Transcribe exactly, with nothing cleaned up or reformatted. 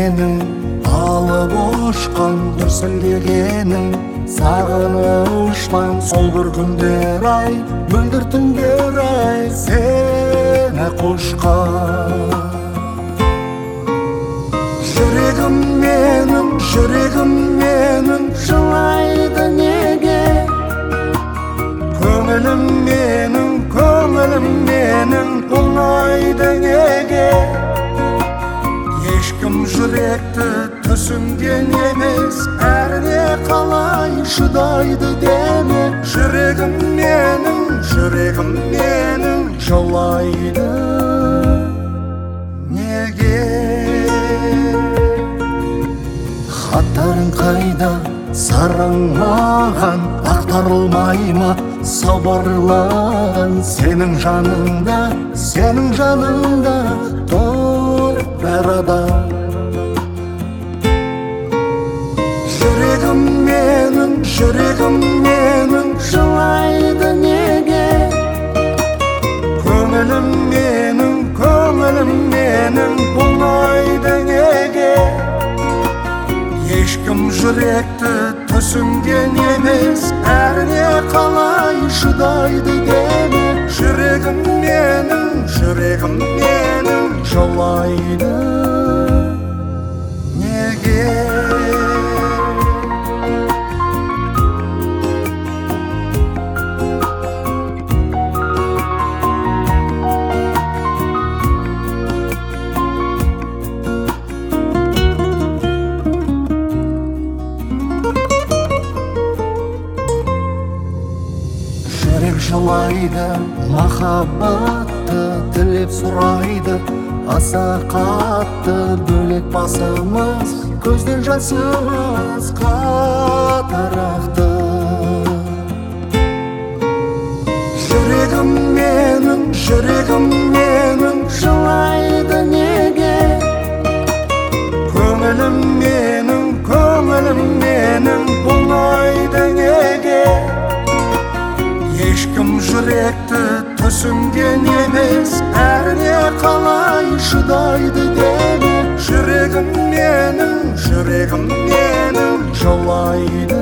менің алып ұшқан дүрсілдегенің сағыныштан сол бір күндер ай мөлдір түндер ай сені құшқан. Жүрегім менің, жүрегім менің жылайды неге, көңілім менің, көңілім менің толмайды неге. Ешкім жүректі түсінген емес, әріне қалай шыдайды деме. Жүрегім менің, жүрегім менің жылайды неге. Хаттарың қайда, сарың маған ақтарылмай ма сабырлаған. Сенің жаныңда, сенің жаныңда тұр бір адам. Жүрегім менің, жүрегім менің жылайды неге, көңілім менің, көңілім менің толмайды неге. Ешкім жүректі түсінген емес, әріне қалай шыдайды деме. Жүрегім менің, жүрегім менің жылайды неге. Жүрек жылайды, махаббатты тілеп сұрайды, аса қатты бөлек басымыз, көзден жасымыз қатарақты. Жүрегім менің, жүрегім менің жылайды неге, көңілім менің, көңілім менің толмайды неге. Ешкім жүректі түсінген емес, әріне қалай шыдайды деме. Жүрегім менің, жүрегім менің жылайды